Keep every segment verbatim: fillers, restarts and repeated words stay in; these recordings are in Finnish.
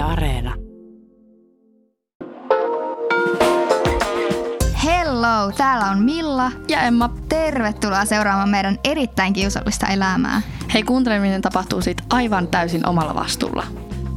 Areena. Hello, täällä on Milla ja Emma. Tervetuloa seuraamaan meidän erittäin kiusallista elämää. Hei, kuunteleminen tapahtuu siitä aivan täysin omalla vastuulla.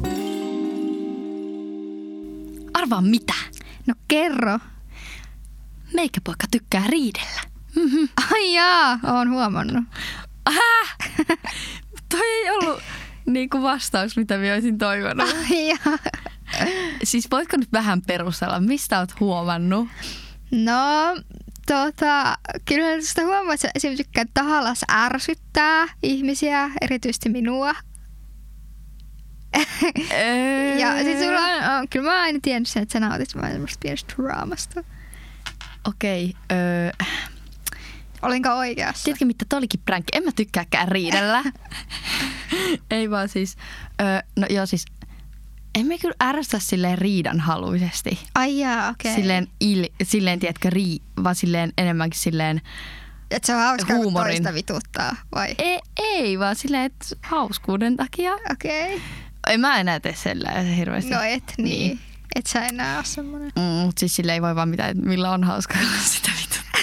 Arvaa mitä? No kerro. Meikäpoika tykkää riidellä. Mm-hmm. Ai jaa, oon huomannut. Häh? Toi ei ollut niinku vastaus, mitä minä olisin toivonut. Ai jaa. Siis voitko nyt vähän perustella, mistä oot huomannut? No, tota, kyllä sitä huomaa, että esimerkiksi tykkää tahallas ärsyttää ihmisiä, erityisesti minua. Ja siis sulla on, on, kyllä mä oon aina tiennyt sen, että sä nautit vaan semmoista pienestä draamasta. Okei. Okay, öö. Olinko oikeassa? Tiedätkö mitä, toi olikin pränkki. En mä tykkääkään riidellä. Ei vaan siis, öö, no joo siis, emme kyllä ärsytä silleen riidan haluisesti. Ai jaa, okei. Okay. Silleen, il, silleen tiedätkö, rii, vaan silleen enemmänkin silleen että se on hauskaa, kun huumorin. toista vituttaa, vai? Ei, ei vaan silleen, että hauskuuden takia. Okei. Okay. Ei mä enää tee sellainen hirveästi. No et niin. niin. Et sä enää ole semmoinen. Mm, mutta siis silleen ei voi vaan mitään, että millä on hauskaa sitä vituttaa.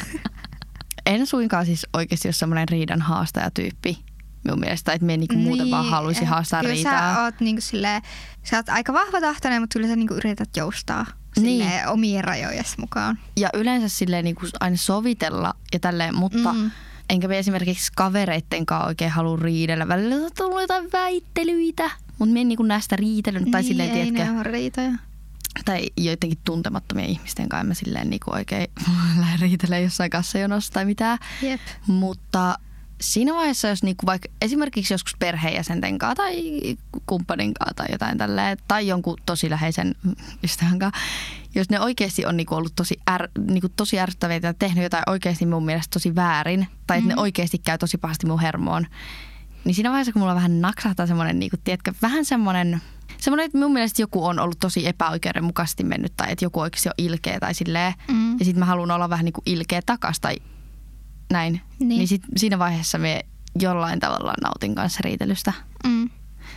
En suinkaan siis oikeasti ole semmoinen riidan haastajatyyppi minun mielestä, että minä niinku muuten niin, vaan haluaisin haastaa kyllä riitaa. Kyllä sä oot, niinku silleen, sä oot aika vahvatahtoinen, mutta kyllä sä niinku yrität joustaa niin. omien rajojes mukaan. Ja yleensä silleen niinku aina sovitella ja tälleen, mutta mm. enkä me esimerkiksi kavereitten kanssa oikein halua riidellä. Välillä on tullut jotain väittelyitä, mutta minä en niinku näistä riitellyt. Niin, tai silleen, ei tiedätkö, ne ole riitoja. Tai joidenkin tuntemattomien ihmisten kanssa en mä silleen niinku oikein lähde riitelemään jossain kassajonossa tai mitään. Jep. Mutta siinä vaiheessa, jos niinku vaikka esimerkiksi joskus perheenjäsenten kanssa tai kumppanin kanssa tai jotain tälleen, tai jonkun tosi läheisen ystävän kanssa, jos ne oikeasti on niinku ollut tosi, är, niinku tosi ärsyttäviä ja tehnyt jotain oikeasti mun mielestä tosi väärin, tai että mm-hmm. ne oikeasti käy tosi pahasti mun hermoon, niin siinä vaiheessa, kun mulla vähän naksahtaa semmoinen, niinku, tiedätkö, vähän semmoinen, semmoinen, että mun mielestä joku on ollut tosi epäoikeudenmukaisesti mennyt, tai että joku oikeasti on ilkeä tai silleen, mm-hmm. ja sit mä haluan olla vähän niinku ilkeä takas tai näin, niin, niin sit siinä vaiheessa me jollain tavalla nautin kanssa riitelystä. Mm.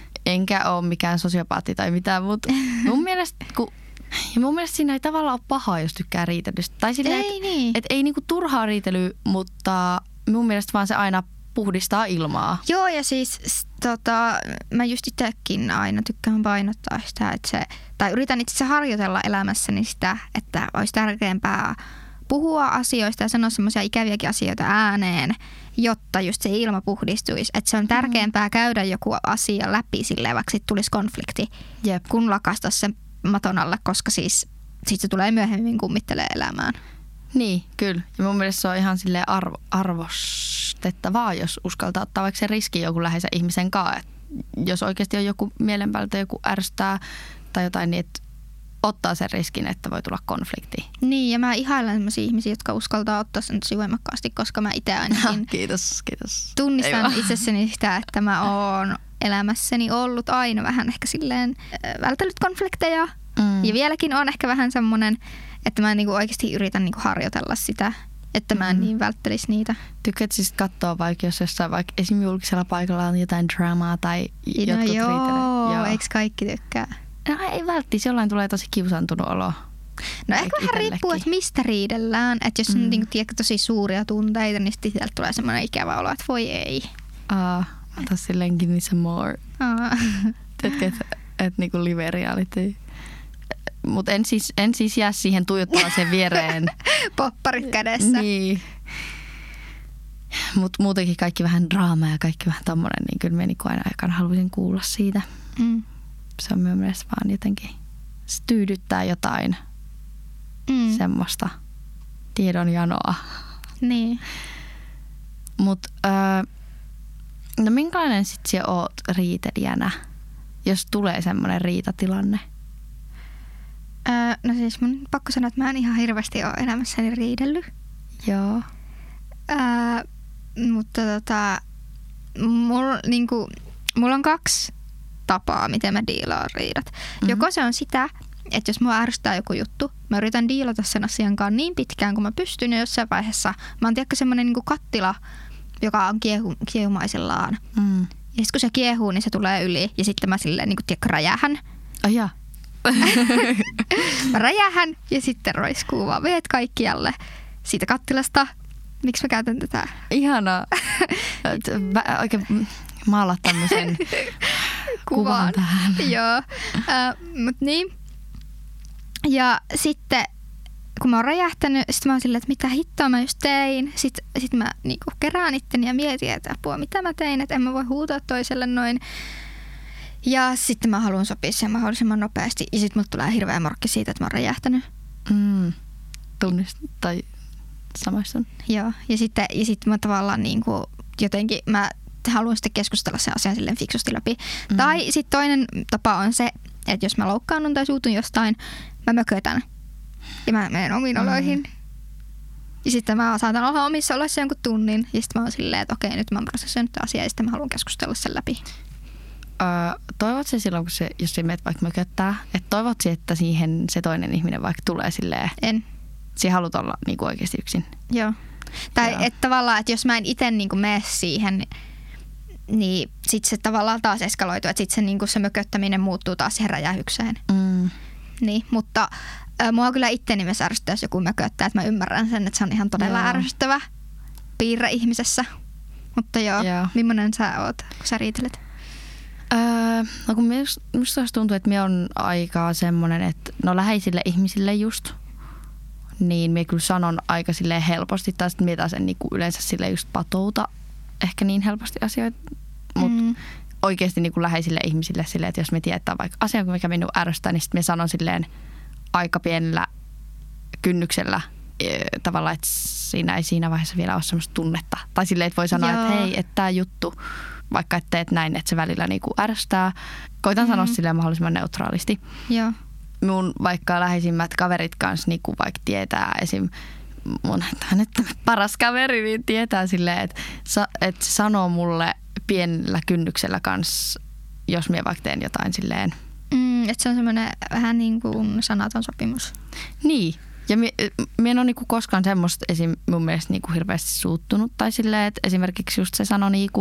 Enkä ole mikään sosiopaatti tai mitään, mutta mun mielestä, kun, ja mun mielestä siinä ei tavallaan ole pahaa, jos tykkää riitelystä. Tai silleen, ei et, niin. et ei niinku turhaa riitelyä, mutta mun mielestä vaan se aina puhdistaa ilmaa. Joo, ja siis tota, mä just itsekin aina tykkään painottaa sitä, että se, tai yritän itse asiassa harjoitella elämässäni sitä, että olisi tärkeämpää puhua asioista ja sanoa semmoisia ikäviäkin asioita ääneen, jotta just se ilma puhdistuisi. Että se on tärkeämpää käydä joku asia läpi silleen, vaikka sitten tulisi konflikti, Jep. kun lakastaa sen maton alle, koska siis sit se tulee myöhemmin kummittelee elämään. Niin, kyllä. Ja mun mielestä se on ihan silleen arvo, arvostettavaa, jos uskaltaa ottaa vaikka sen riskin joku läheisen ihmisen kanssa. Et jos oikeasti on joku mielenpäältä, joku ärsyttää tai jotain, niin että ottaa sen riskin, että voi tulla konflikti. Niin, ja mä ihailen sellaisia ihmisiä, jotka uskaltaa ottaa sen tosi voimakkaasti, koska mä itse ainakin kiitos, kiitos. tunnistan itsessäni sitä, että mä oon elämässäni ollut aina vähän ehkä silleen vältellyt konflikteja. Mm. Ja vieläkin on ehkä vähän semmoinen, että mä niinku oikeasti yritän niinku harjoitella sitä, että mä en mm. niin välttelisi niitä. Tykkäät siis katsoa vaikka, jos jossain vaikka esimerkiksi julkisella paikalla on jotain dramaa tai no jotkut joo, riitelee. Joo, eikö kaikki tykkää? No ei välttis, jollain tulee tosi kiusantunut olo. No ehkä vähän riippuu, että mistä riidellään. Että jos on mm. niin, tiedä, tosi suuria tunteita, niin sitten sieltä tulee semmoinen ikävä olo, että voi ei. Aa, ota silleen give me some more. Tiedätkö, että et, niinku live reality. Mutta en siis, en siis jää siihen tuijottamaan sen viereen. Popparit kädessä. Niin. Mutta muutenkin kaikki vähän draamaa ja kaikki vähän tommonen, niin kyllä minä niinku aina aikaan haluaisin kuulla siitä. Mm. Se on minun mielestä vaan jotenkin, se tyydyttää jotain mm. semmoista tiedonjanoa. Niin. Mutta öö, no minkälainen sit sä oot riitelijänä, jos tulee semmoinen riitatilanne? Öö, no siis mun pakko sanoa, että mä en ihan hirveästi ole elämässäni riidellyt. Joo. Öö, mutta tota, mulla niinku, mulla on kaksi tapaa, miten mä diilaan riidat. Mm-hmm. Joko se on sitä, että jos mua ärsyttää joku juttu, mä yritän diilata sen asian kanssa niin pitkään, kun mä pystyn, ja jossain vaiheessa mä oon tiedäkö semmoinen niin kuin kattila, joka on kiehu, kiehumaisellaan. Mm. Ja sitten kun se kiehuu, niin se tulee yli, ja sitten mä silleen niin kuin tiedäkö räjähän. Ai jaa. Mä räjähän ja sitten roiskuu vaan veet kaikkialle siitä kattilasta. Miksi mä käytän tätä? Ihanaa. Mä oikein maalaat tämmöisen kuvan tähän. Joo, uh, mut niin. Ja sitten kun mä oon räjähtänyt, sit mä oon silleen, että mitä hittoa mä just tein. Sitten sit mä niinku kerään itteni ja mietin, että apua, mitä mä tein, että en mä voi huutaa toiselle noin. Ja sitten mä haluan sopia sen mahdollisimman nopeasti. Ja sitten mut tulee hirveä morkki siitä, että mä oon räjähtänyt. Mm. Tunnist tai samaistun. Joo, ja sitten, ja sitten mä tavallaan niinku jotenkin mä haluan sitten keskustella sen asian silleen fiksusti läpi. Mm. Tai sitten toinen tapa on se, että jos mä loukkaannun tai suutun jostain, mä mökötän. Ja mä menen omiin oloihin. Mm. Ja sitten mä saatan olla omissa oloissa jonkun tunnin. Ja sitten mä oon silleen, että okei, nyt mä oon prosessoinut asiaa ja sitten mä haluan keskustella sen läpi. Öö, toivot se silloin, kun se, jos sä menet vaikka mököttää, että toivot se, että siihen se toinen ihminen vaikka tulee silleen... En. Sä haluat olla niinku oikeasti yksin. Joo. Tai että tavallaan, että jos mä en itse niinku mene siihen, niin sitten se tavallaan taas eskaloituu. Että sitten se, niinku se mököttäminen muuttuu taas siihen räjähykseen. Mm. Niin, mutta äh, mua kyllä itteni myös ärsyttää, jos joku mököttää. Että mä ymmärrän sen, että se on ihan todella joo. ärsyttävä piirre ihmisessä. Mutta joo, joo. Millainen sä oot, kun sä riitelet? Öö, no kun minusta tuntuu, että minä on aika semmoinen, että no läheisille ihmisille just, niin minä kyllä sanon aika silleen helposti, tai sitten minä taas en niinku yleensä silleen just patouta ehkä niin helposti asioita, mutta mm. oikeasti niinku läheisille ihmisille silleen, että jos me tietää vaikka asia, mikä minua ärsyttää, niin sitten minä sanon silleen aika pienellä kynnyksellä tavallaan, että siinä ei siinä vaiheessa vielä ole semmoista tunnetta. Tai silleen, että voi sanoa, joo. että hei, että tämä juttu, vaikka et teet näin, että se välillä niinku ärsyttää. Koitan mm-hmm. sanoa silleen mahdollisimman neutraalisti. Joo. Mun vaikka läheisimmät kaverit kanssa niinku vaikka tietää esim. Mun nyt paras kaveri niin tietää silleen, että, että se sanoo mulle pienellä kynnyksellä kanssa, jos minä vaikka teen jotain silleen. Mm, että se on semmoinen vähän niin kuin sanaton sopimus. Niin. Ja minä en ole niinku koskaan semmoista esim. Mun mielestä niinku hirveästi suuttunut. Tai silleen, että esimerkiksi just se sanoi niinku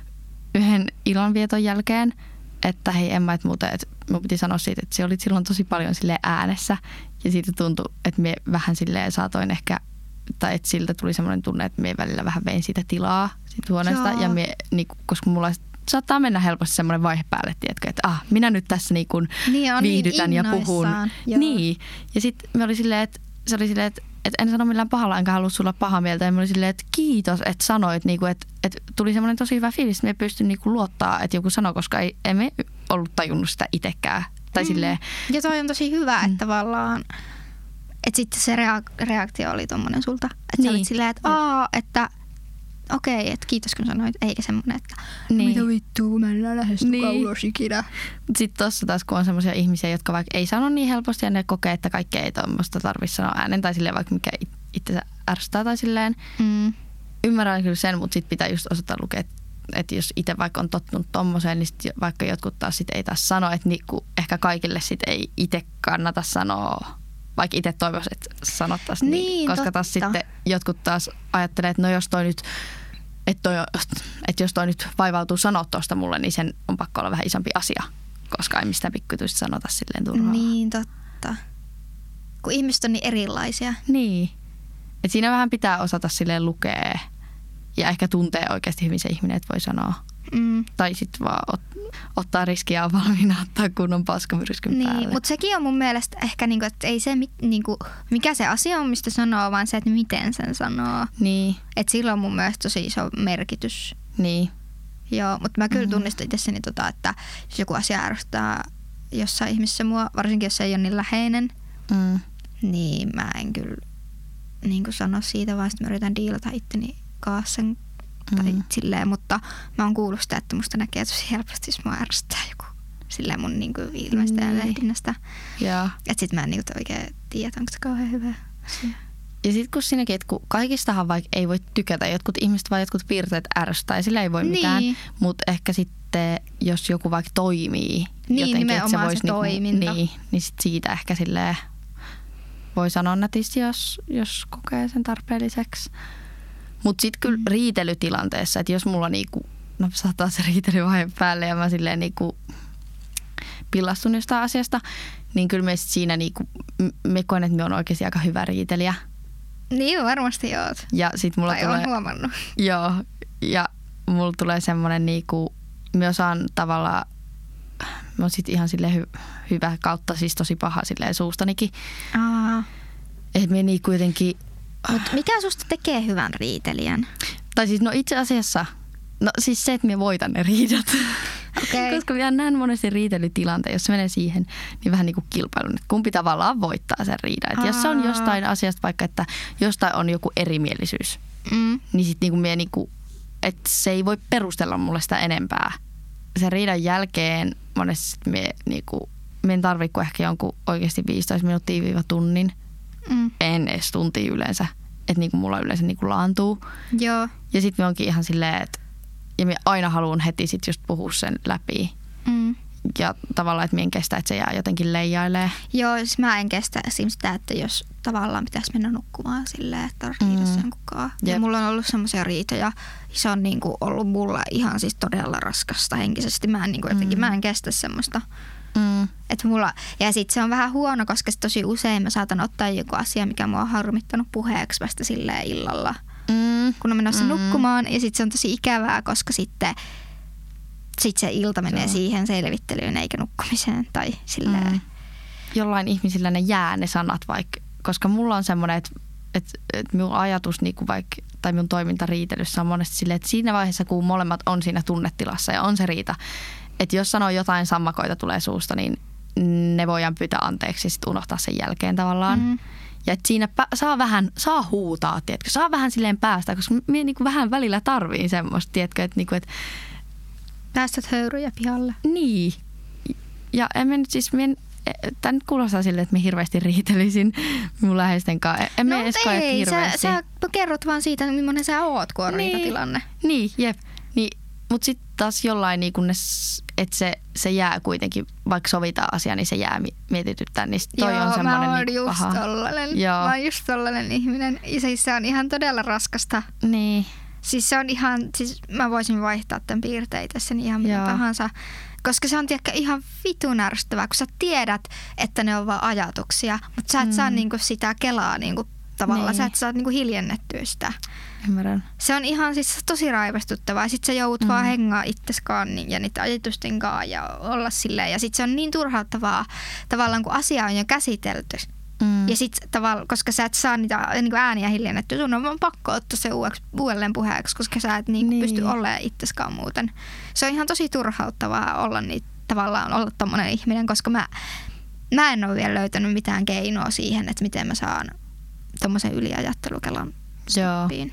yhden illanvieton jälkeen, että hei Emma, että muuten, että mun piti sanoa siitä, että se oli silloin tosi paljon silleen äänessä. Ja siitä tuntui, että me vähän silleen saatoin ehkä, tai että siltä tuli semmoinen tunne, että me välillä vähän vein siitä tilaa siitä huoneesta. Joo. Ja me, niinku, koska mulla saattaa mennä helposti semmoinen vaihe päälle, tiedätkö, että ah, minä nyt tässä niinku niin viihdytän niin ja puhun. Joo. Niin. Ja sitten me oli silleen, että se oli silleen, että, että en sano millään pahalla, enkä halua sulla paha mieltä. Ja me oli silleen, että kiitos, että sanoit, niinku, että, että tuli semmoinen tosi hyvä fiilis, että me pystyn niinku luottaa, että joku sanoi, koska ei, emme ollut tajunnut sitä itsekään. Tai mm. silleen, ja toi on tosi hyvä, että mm. tavallaan, että sitten se reak- reaktio oli tommonen sulta. Että niin. Sä olit silleen, että aa, että okei, okay, että kiitos kun sanoit, eikä semmoinen, että niin. Mitä vittua, mä en lähesty niin. kaulos ikinä. Sitten tossa taas, kun on semmoisia ihmisiä, jotka vaikka ei sano niin helposti ja ne kokee, että kaikkea ei tuommoista tarvitse sanoa äänen tai silleen vaikka mikä itsensä ärsyttää tai silleen. Mm. Ymmärrän kyllä sen, mutta sitten pitää just osata lukea, että jos itse vaikka on tottunut tommoseen, niin sit vaikka jotkut taas sit ei taas sano, että niinku ehkä kaikille sit ei itse kannata sanoa, vaikka itse toivoisi, että sanottaisiin niin, niin, koska taas sitten jotkut taas ajattelee, että no jos toi nyt, että, toi, että jos toi nyt vaivautuu sanoa tuosta mulle, niin sen on pakko olla vähän isompi asia, koska ei mistään pikkuituista sanota silleen turhaa. Niin, totta. Kun ihmiset on niin erilaisia. Niin. Että siinä vähän pitää osata silleen lukea ja ehkä tuntee oikeasti hyvin se ihminen, että voi sanoa. Mm. Tai sitten vaan ot, ottaa riskiä ja valmiina ottaa kunnon paskamyrskyn niin, päälle. Mutta sekin on mun mielestä ehkä, niinku, että ei se, niinku, mikä se asia on, mistä sanoo, vaan se, että miten sen sanoo. Niin. Että sillä on mun mielestä tosi iso merkitys. Niin. Joo, mutta mä kyllä mm-hmm. tunnistan itsessäni, tota, että jos joku asia ärsyttää jossain ihmisessä mua, varsinkin jos se ei ole niin läheinen, mm. niin mä en kyllä niin sano siitä, vaan sitten mä yritän diilata itteni kanssa sen tai mm. silleen, mutta mä oon kuullut sitä, että musta näkee tosi helposti, jos mua ärsyttää joku silleen mun niinku ilmeistä ja lehdinnästä. Että sit mä en niinku oikein tiedä, onko se kauhean hyvä asia. Ja sit kun siinäkin, että kun kaikistahan vaikka ei voi tykätä, jotkut ihmiset vaan jotkut piirteet ärsyttää ja sillä ei voi mitään, niin. Mutta ehkä sitten jos joku vaikka toimii niin, jotenkin, että se voisi se niinku, niin, niin sit siitä ehkä silleen voi sanoa nätisti, jos, jos kokee sen tarpeelliseksi. Mutta sitten kyllä mm. riitelytilanteessa, että jos mulla niinku, no saattaa se riitelyvaihe päälle ja mä silleen niinku pillastunut jostain asiasta, niin kyllä me siinä niinku, me koen, että me on oikeasti aika hyvä riitelijä. Niin varmasti oot. Ja sit mulla tai tulee, on huomannut. Joo, ja mulla tulee semmoinen niinku, me osaan tavallaan, mä oon sit ihan silleen hy, hyvä kautta, siis tosi paha silleen suustanikin. Aa. Että me niinku jotenkin... Mut mikä susta tekee hyvän riitelijän? Tai siis no itse asiassa, no siis se, että me voitan ne riidat. Okay. Koska minä näen monesti riitelytilanteen, jos se menee siihen, niin vähän niin kuin kilpailun, että kumpi tavallaan voittaa sen riidan. Että jos se on jostain asiasta, vaikka että jostain on joku erimielisyys, mm. niin sitten niin kuin minä niin kuin, että se ei voi perustella mulle sitä enempää. Sen riidan jälkeen monesti minä niin kuin, minä en tarvitse kuin ehkä jonkun oikeasti viisitoista minuuttia viiva tunnin. Mm. En edes tuntia yleensä. Että niin kuin mulla yleensä niin kuin laantuu. Joo. Ja sitten minä onkin ihan silleen, että ja minä aina haluan heti sit just puhua sen läpi. Mm. Ja tavallaan, että minä en kestä, että se jää jotenkin leijailee. Joo, siis mä en kestä esimerkiksi sitä, että jos tavallaan pitäisi mennä nukkumaan silleen, että on riidassa mm. kukaan. Ja Jep. mulla on ollut semmoisia riitoja. Se on niinku ollut mulla ihan siis todella raskasta henkisesti. Mä en, niinku jotenkin, mm. mä en kestä semmoista. Mm. Et mulla, ja sitten se on vähän huono, koska tosi usein mä saatan ottaa joku asia, mikä mua on harmittanut puheeksi vasta silleen illalla. Mm. Kun on menossa mm. nukkumaan ja sitten se on tosi ikävää, koska sitten sit se ilta menee Joo. siihen selvittelyyn eikä nukkumiseen tai silleen. Mm. Jollain ihmisillä ne jää ne sanat vaikka, koska mulla on semmoinen, että et, et minun ajatus niinku vaikka, tai minun toiminta riitelyssä on monesti silleen, että siinä vaiheessa kun molemmat on siinä tunnetilassa ja on se riita, että jos sanoo jotain sammakoita tulee suusta, niin ne voidaan pyytää anteeksi ja sitten unohtaa sen jälkeen tavallaan. Mm. Ja että siinä saa vähän, saa huutaa, tiedätkö, saa vähän silleen päästä, koska minä niinku vähän välillä tarviin semmoista, tiedätkö, että niinku, et päästät höyryjä pihalle. Niin. Ja en mä nyt siis, tämä nyt kuulostaa silleen, että mä hirveästi riitelisin mun läheisten kanssa. En no mä edes koe, ei, hirveästi. Sä, sä kerrot vaan siitä, millainen sä oot, kun on niin. riitatilanne. Niin, jep. Niin, mutta sitten taas jollain, niin ne, että se, se jää kuitenkin, vaikka sovitaan asia, niin se jää mietityttää. Niin toi Joo, on semmoinen mä oon niin just paha. tollanen. Joo. Mä oon just tollanen ihminen. Ja siis se on ihan todella raskasta. Niin. Siis se on ihan, siis mä voisin vaihtaa tämän piirteitä sen ihan mitä tahansa. Koska se on tiedäkö, ihan vitun ärsyttävää, kun sä tiedät, että ne on vaan ajatuksia. Mutta sä et mm. saa niinku sitä kelaa niinku, tavallaan. Niin. Sä et saa niinku hiljennettyä sitä. Ymmärrän. Se on ihan siis tosi raivostuttavaa. Sitten sä joudut mm. vaan hengaa itseskaan ja niitä ajatusten kanssa ja olla silleen. Ja sitten se on niin turhauttavaa tavallaan, kun asia on jo käsitelty. Mm. Ja sitten tavallaan, koska sä et saa niitä niin kuin ääniä hiljennettyä, sun on vaan pakko ottaa se uudeksi, uudelleen puheeksi, koska sä et niin niin. pysty olemaan itseskaan muuten. Se on ihan tosi turhauttavaa olla niitä, tavallaan olla tommonen ihminen, koska mä, mä en ole vielä löytänyt mitään keinoa siihen, että miten mä saan tommosen yliajattelukelan stoppiin.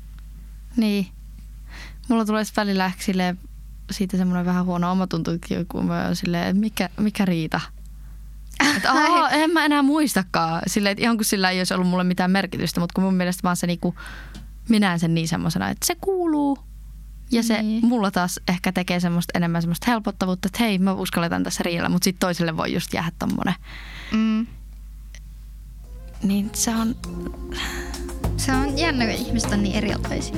Niin. Mulla tulee välillä silleen, siitä semmoinen vähän huono omatuntokin, kun mä oon silleen, että mikä, mikä riita? Että aha, en mä enää muistakaan. Silleen, että ihan kuin sillä ei olisi ollut mulle mitään merkitystä, mutta kun mun mielestä vaan se niinku, minä sen niin semmosena, että se kuuluu. Ja se niin. mulla taas ehkä tekee semmoista enemmän semmoista helpottavuutta, että hei, mä uskalletaan tässä riidellä, mutta sitten toiselle voi just jäädä tommonen. Mm. Niin se on... Se on jännä, kun ihmiset on niin erilaisia.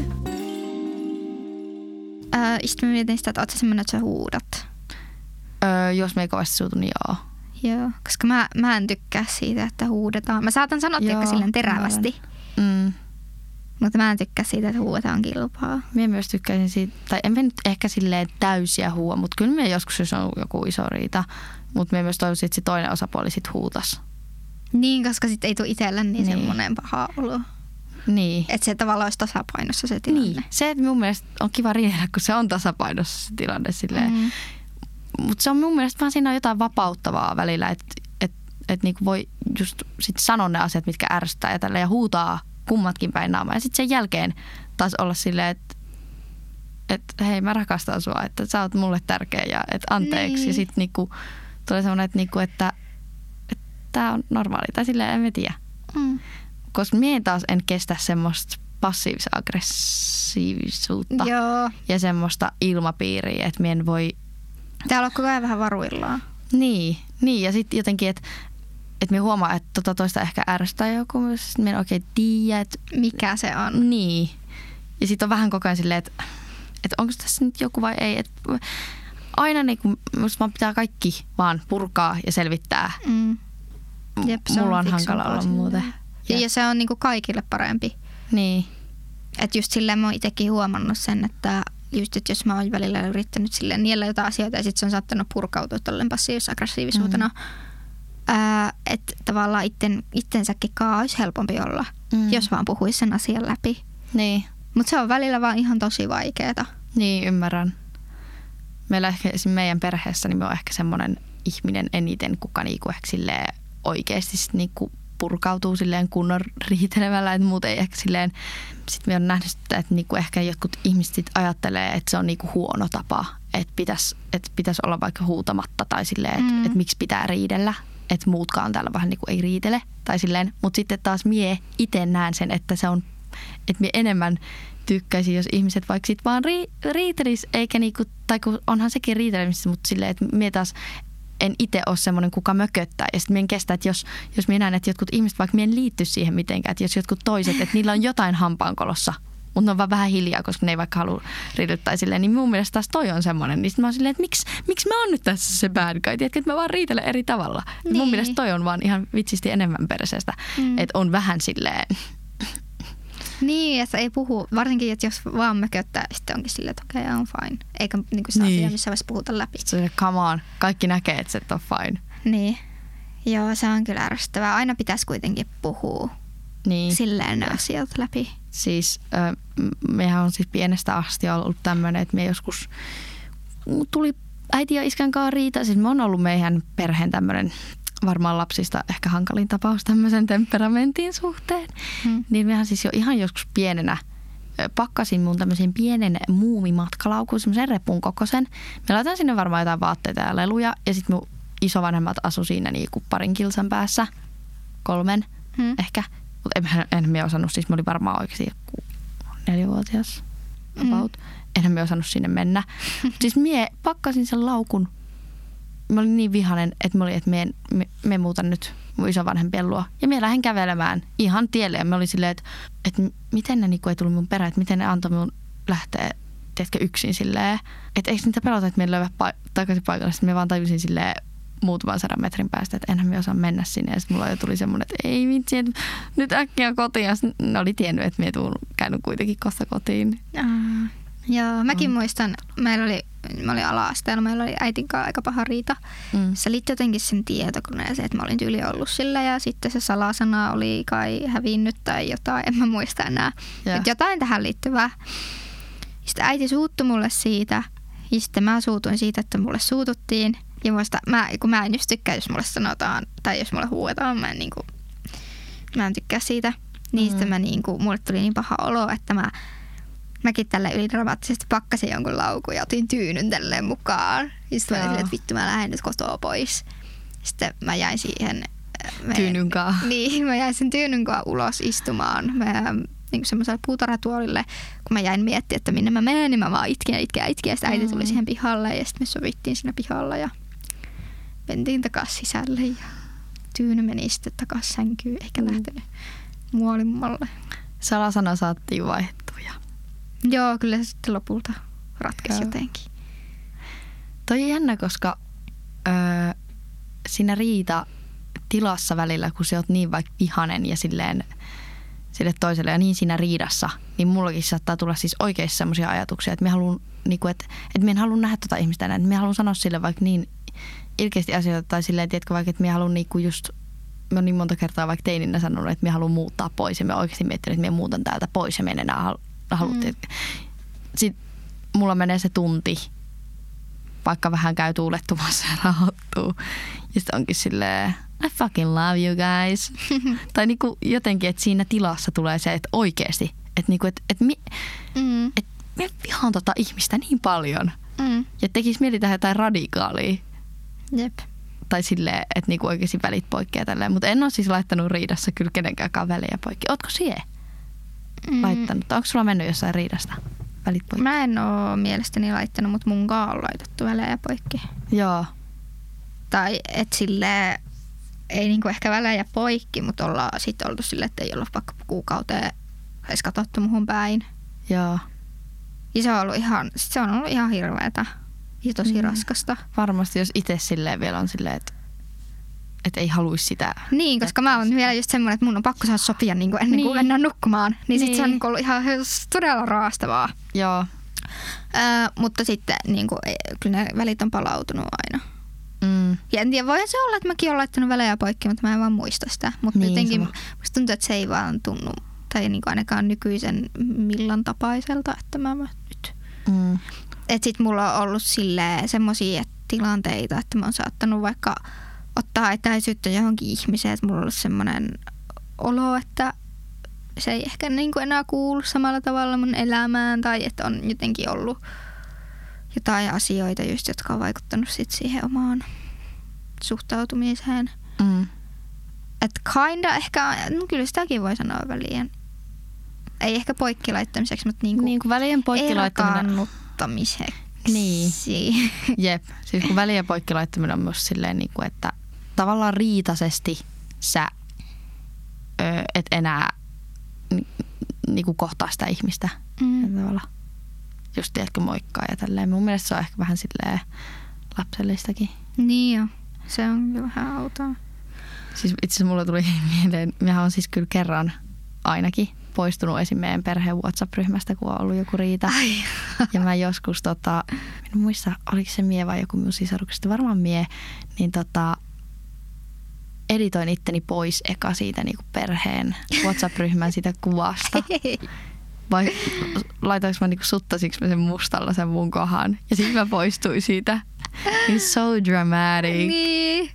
Öö, sitten mä mietin sitä, että oot sä semmoinen, että sä huudat? Öö, jos me ei kovasti suutu, niin joo. Joo, koska mä, mä en tykkää siitä, että huudetaan. Mä saatan sanoa tiedäkö silleen terävästi. Mm. Mutta mä en tykkää siitä, että huudetaan kilpaa. Minä myös tykkäisin siitä, tai en nyt ehkä silleen täysiä huua, mutta kyllä minä joskus, jos on joku iso riita. Mutta minä myös toivoisin, että se toinen osapuoli sit huutas. Niin, koska sitten ei tule itselle niin, niin semmoinen paha olo. Niin. Että se tavallaan olisi tasapainossa se tilanne. Niin. Se, että mun mielestä on kiva riidellä, kun se on tasapainossa se tilanne silleen. Mm. Mutta se on mun mielestä vaan siinä on jotain vapauttavaa välillä, että et, et niinku voi just sit sanoa ne asiat, mitkä ärsyttää ja tällä ja huutaa kummatkin päin naamaa. Ja sitten sen jälkeen taas olla silleen, että et, hei mä rakastan sua, että sä oot mulle tärkeä ja että anteeksi. Niin. Ja sitten niinku, tulee semmoinen, että, niinku, että, että tää on normaali tai silleen en mä tiedä. Mm. Koska mie taas en kestä semmoista passiivis-aggressiivisuutta Joo. ja semmoista ilmapiiriä, että mie en voi... Täällä on koko ajan vähän varuillaan. Niin, niin ja sitten jotenkin, että et me huomaa, että tota toista ehkä ärsyttää joku, jos me en oikein tiedä. Et, mikä se on. Niin. Ja sitten on vähän koko ajan silleen, että et onko tässä nyt joku vai ei. Et aina niinku, musta vaan pitää kaikki vaan purkaa ja selvittää. Mm. Jep, se Mulla on, on hankala olla muuten. Ja, ja se on niinku kaikille parempi. Niin. Että just silleen mä oon itsekin huomannut sen, että just, että jos mä oon välillä yrittänyt silleen niellä jotain asioita ja sit se on saattanut purkautua tolleen passiivis-aggressiivisuutena. Mm. Että tavallaan itten, itsensäkin kaa olisi helpompi olla, mm. jos vaan puhuisi sen asian läpi. Niin. Mutta se on välillä vaan ihan tosi vaikeeta. Niin, ymmärrän. Meillä ehkä meidän perheessä niin me on ehkä semmoinen ihminen eniten, kuka niinku ehkä silleen oikeasti niinku purkautuu silleen kunnon riitelemällä, että muut ei ehkä silleen. Sitten me on nähnyt sitä, että niinku ehkä jotkut ihmiset sit ajattelee, että se on niinku huono tapa, että pitäisi et pitäis olla vaikka huutamatta tai silleen, että mm. et miksi pitää riidellä, että muutkaan täällä vähän niinku ei riitele tai silleen. Mutta sitten taas mie itse näen sen, että se on, että mie enemmän tykkäisin, jos ihmiset vaikka sit vaan ri, riitelis, eikä niinku, tai kun onhan sekin riitelemistä, mutta silleen, että mie taas en itse ole semmoinen, kuka mököttää. Ja sitten minä en kestä, että jos, jos minä näen, että jotkut ihmiset, vaikka minä en liitty siihen mitenkään, että jos jotkut toiset, että niillä on jotain hampaankolossa, mutta ne on vaan vähän hiljaa, koska ne ei vaikka halua riidyttää silleen, niin mun mielestä taas toi on semmoinen. Niin sitten mä oon silleen, että miksi, miksi mä oon nyt tässä se bad guy? Tiedätkö, että mä vaan riitelen eri tavalla. Niin. Mun mielestä toi on vaan ihan vitsisti enemmän perseestä, mm. että on vähän silleen. Niin, että ei puhu, varsinkin, että jos vaan mököttää, sitten onkin silleen, että okei, okay, on fine. Eikä niin kuin se niin. asia, missä voisi puhuta läpi. Se come on. Kaikki näkee, että se on fine. Niin. Joo, se on kyllä ärsyttävää. Aina pitäisi kuitenkin puhua niin. silleen ne asiat läpi. Siis äh, mehän on siis pienestä asti ollut tämmöinen, että me joskus tuli äiti ja iskän kanssa riita. Siis me on ollut meidän perheen tämmöinen varmaan lapsista ehkä hankalin tapaus tämmöisen temperamentin suhteen. Hmm. Niin mehän siis jo ihan joskus pienenä pakkasin mun tämmöisen pienen muumimatkalaukun, semmoisen repun kokoisen. Me laitan sinne varmaan jotain vaatteita ja leluja. Ja sitten mun isovanhemmat asu siinä niinku parin kilsan päässä. Kolmen hmm. ehkä. Mutta en, en me osannut, siis mä olin varmaan oikeasti joku neljävuotias about. Hmm. Enhän me osannut sinne mennä. Siis mie pakkasin sen laukun. Mä olin niin vihainen, että mä olin, että me, me, me muutan nyt mun isovanhempien luo. Ja mä lähdin kävelemään ihan tielle. Ja mä olin silleen, että, että miten ne niinku ei tullut mun perään, että miten ne antoi mun lähteä, tiedätkö, yksin silleen. Että eikö niitä pelota, että me löyvät pa- takaisin paikalle. Sitten mä vaan tajusin silleen muutaman sadan metrin päästä, että enhän me osaa mennä sinne. Ja sitten mulla jo tuli semmoinen, että ei vitsi, että nyt äkkiä kotiin. Ja sitten ne oli tiennyt, että mä tuun käynyt kuitenkin kohta kotiin. Ah. Joo, mäkin mm. muistan, meillä oli, mä olin ala-asteella, meillä oli äitin kanssa aika paha riita. Mm. Se liittyi jotenkin sen tietokoneeseen, että mä olin tyyli ollut sillä ja sitten se salasana oli kai hävinnyt tai jotain, en mä muista enää. Yeah. Jotain tähän liittyvää. Sitten äiti suuttui mulle siitä ja sitten mä suutuin siitä, että mulle suututtiin. Ja muista, mä, kun mä en just tykkää, jos mulle sanotaan tai jos mulle huuetaan, mä en, niin kuin, mä en tykkää siitä. Niin mm. sitten mä, niin kuin, mulle tuli niin paha olo, että mä Mäkin tälle ylidramaattisesti pakkasin jonkun laukun ja otin tyynyn tälleen mukaan. Ja sitten mä olin silleen, että vittu mä lähden nyt kotoa pois. Sitten mä jäin siihen tyynyn kanssa. Niin, mä jäin sen tyynyn kanssa ulos istumaan meidän niin semmoiselle puutarhatuolille. Kun mä jäin miettimään, että minne mä menen, niin mä vaan itkin ja itkin ja itkin. Ja sitten äiti tuli siihen pihalle ja sitten me sovittiin siinä pihalla ja mentiin takaisin sisälle. Ja tyyny meni sitten takaisin sänkyyn eikä mm. lähtenyt muolimmalle. Salasana saattiin vaihtua. Joo, kyllä se sitten lopulta ratkesi Joo. jotenkin. Toi on jännä, koska öö, siinä riita-tilassa välillä, kun sä oot niin vaikka vihanen ja silleen sille toiselle ja niin siinä riidassa, niin mullakin saattaa tulla siis oikeasti semmoisia ajatuksia, että mä haluan, niinku, että, että mä en halua nähdä tota ihmistä enää. Että mä haluan sanoa sille vaikka niin ilkeästi asioita tai silleen, tiedätkö vaikka, että mä haluan niinku just, mä oon niin monta kertaa vaikka teininä sanonut, että mä haluan muuttaa pois ja mä oikeasti miettinyt, että mä muutan täältä pois ja mä en enää halu, haluttiin. Mm. Sitten mulla menee se tunti, vaikka vähän käy tuulettumassa ja rahoittuu. Ja sitten onkin silleen, I fucking love you guys. Tai niinku jotenkin, että siinä tilassa tulee se, että oikeasti, että niinku, et, et mi, mm. et mä vihaan tota ihmistä niin paljon. Mm. Ja tekisi mieli tehdä jotain radikaalia. Jep. Tai silleen, että niinku oikeasti välit poikkeaa tälleen. Mutta en ole siis laittanut riidassa kyllä kenenkään välejä poikki. Ootko sie mm. laittanut? Onko sulla mennyt jossain riidasta välit poikki? Mä en ole mielestäni laittanut, mutta mun kaa on laitettu välejä poikki. Joo. Tai et silleen, ei niinku ehkä välejä poikki, mutta ollaan sitten oltu silleen, että ei olla vaikka kuukauteen edes katsottu muhun päin. Joo. Ja se on ollut ihan, se on ollut ihan hirveetä. ja tosi Mm. raskasta. Varmasti jos itse silleen vielä on silleen, että et ei haluaisi sitä. Niin, koska mä oon vielä just semmoinen, että mun on pakko saada sopia niin kuin ennen kuin Niin. mennään nukkumaan. Niin, sit Niin. se on niin kuin ollut ihan todella raastavaa. Joo. Öö, mutta sitten niin kuin, kyllä ne välit on palautunut aina. Mm. Ja en tiedä, voihan se olla, että mäkin olen laittanut välejä poikki, mutta mä en vaan muista sitä. Mutta Niin, jotenkin sama. musta tuntuu, että se ei vaan tunnu, tai niin kuin ainakaan nykyisen millan tapaiselta, että mä nyt. Mm. Että sit mulla on ollut silleen semmosia tilanteita, että mä oon saattanut vaikka ottaa etäisyyttä johonkin ihmiseen, että mulla on ollut semmoinen olo, että se ei ehkä niin kuin enää kuulu samalla tavalla mun elämään, tai että on jotenkin ollut jotain asioita just, jotka on vaikuttanut sit siihen omaan suhtautumiseen. Mm. Että kinda ehkä, no kyllä sitäkin voi sanoa väliin. Ei ehkä poikkilaittamiseksi, mutta niinku Niin kuin välien poikkilaittaminen. erkaannuttamiseksi. Niin. Jep. Siis kun välien poikkilaittaminen on myös silleen, niin kuin, että tavallaan riitaisesti sä ö, et enää ni, niin kuin kohtaa sitä ihmistä. Mm. Tavalla. Just tiedätkö moikkaa ja tälleen. Mun mielestä se on ehkä vähän silleen lapsellistakin. Niin jo. Se on kyllä vähän outoa. Siis itse asiassa mulla tuli mieleen, minä olen siis kyllä kerran ainakin poistunut esim. Meidän perheen WhatsApp-ryhmästä, kun on ollut joku riita. Ai. Ja mä joskus, tota, en muista, oliko se mie vai joku minun sisaruksesta, varmaan mie, niin tota, editoin itteni pois eka siitä niinku perheen WhatsApp-ryhmän siitä kuvasta. Vai laitoinko mä niinku suttasinko mä sen mustalla sen mun kohan. Ja sitten mä poistuin siitä. It's so dramatic. Niin.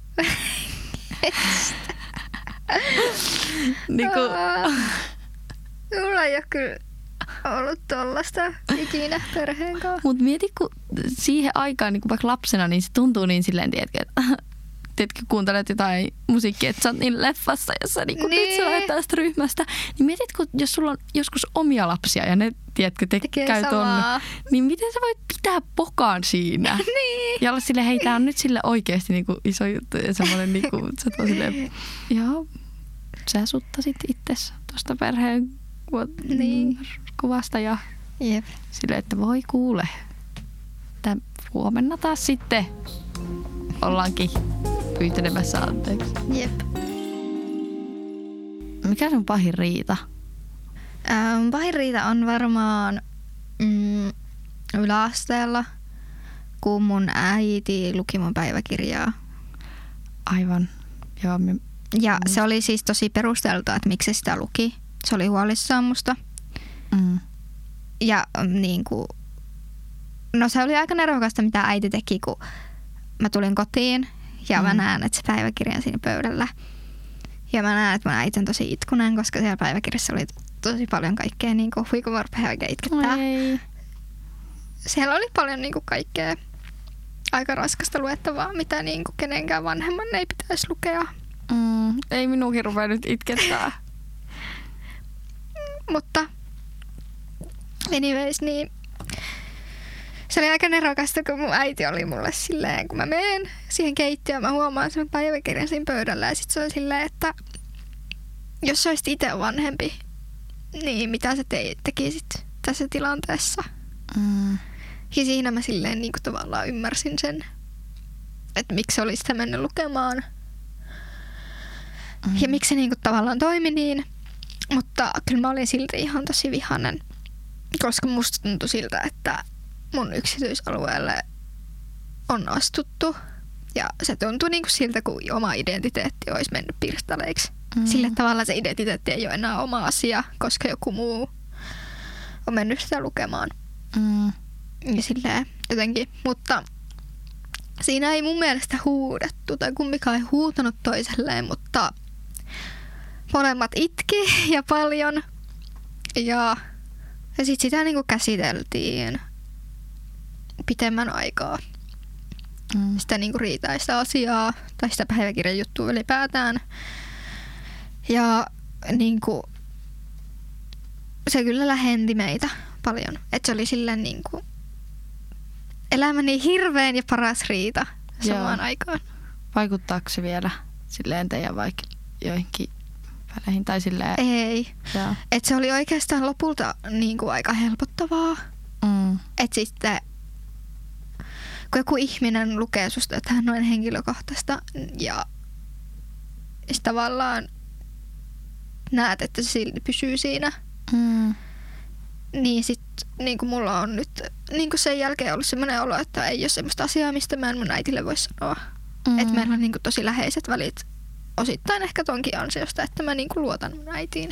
Niinku, Mulla ei ole kyllä ollut tollasta ikinä perheen kanssa. mut mieti, kun siihen aikaan niinku vaikka lapsena, niin se tuntuu niin silleen, tiedätkö, että tiedätkö, kuuntelet jotain musiikkia, että sä oot niin leffassa, jossa niinku Niin. nyt sä lähdet tästä ryhmästä. Niin mietit, kun jos sulla on joskus omia lapsia ja ne, tiedätkö, te Tekee käy samaa. tonne, niin miten sä voit pitää pokaan siinä? Niin. Ja olla silleen, hei, tää on nyt sille oikeesti niinku iso juttu ja semmoinen niinku, sä oot vaan silleen, joo, sä suttasit itses tosta perheen ku- Niin. kuvasta ja Jep. silleen, että voi kuule, että huomenna taas sitten ollaankin pyytelemässä anteeksi. Jep. Mikä sun pahin riita? Ähm, pahin riita on varmaan mm, yläasteella, kun mun äiti luki mun päiväkirjaa. Aivan. Joo, me, Ja se oli siis tosi perusteltua, että miksi se sitä luki. Se oli huolissaan musta. mm, Ja mm, niin kuin, no se oli aika nerokasta, mitä äiti teki, kun mä tulin kotiin ja mm. mä Mm. näen, että se päiväkirja on siinä pöydällä. Ja mä näen, että mun äiti on tosi itkunen, koska siellä päiväkirjassa oli tosi paljon kaikkea, niin kuin huikun varpaa oikein itkettää. ei. Siellä oli paljon niin kuin kaikkea aika raskasta luettavaa, mitä niin kuin kenenkään vanhemman ei pitäisi lukea. Mm, ei minuunkin rupea nyt itkettää. Mutta anyways, niin se oli aika nerokasta, kun mun äiti oli mulle silleen, kun mä menen siihen keittiöön, mä huomaan sen päiväkirjan siinä pöydällä ja sit se on silleen, että jos sä olisit itse vanhempi, niin mitä sä te- tekisit tässä tilanteessa? Mm, Ja siinä mä silleen niin kuin tavallaan ymmärsin sen, että miksi se oli sitä mennyt lukemaan. mm. Ja miksi se niin kuin tavallaan toimi niin. Mutta kyllä mä olin silti ihan tosi vihainen, koska musta tuntui siltä, että mun yksityisalueelle on astuttu. Ja se tuntui niin kuin siltä, kun oma identiteetti olisi mennyt pirstaleiksi. Mm. Sillä tavalla se identiteetti ei ole enää oma asia, koska joku muu on mennyt sitä lukemaan. Mm. Ja silleen jotenkin. Mutta siinä ei mun mielestä huudettu tai kumpikaan ei huutanut toiselleen, mutta molemmat itki ja paljon. Ja, ja sit sitä niinku käsiteltiin pitemmän aikaa. Mm. Sitä niinku riitaista asiaa tai sitä päiväkirjan juttua ylipäätään. Ja niinku se kyllä lähendi meitä paljon. Että se oli silleen niinku elämäni hirveän ja paras riita samaan Joo. aikaan. Vaikuttaako se vielä silleen teidän vaikka joihinkin väleihin tai silleen? Ei. Joo. Et se oli oikeastaan lopulta niinku aika helpottavaa. Mm. Et sitten kun joku ihminen lukee susta jotain noin henkilökohtaista ja sit tavallaan näet, että se silti pysyy siinä. Mm. Niin sit niin kuin mulla on nyt niin kuin sen jälkeen ollut semmoinen olo, että ei ole semmoista asiaa, mistä mä en mun äitille voi sanoa. Mm. Että meillä on niin kuin tosi läheiset välit. Osittain ehkä tonkin ansiosta, että mä niin kuin luotan mun äitiin.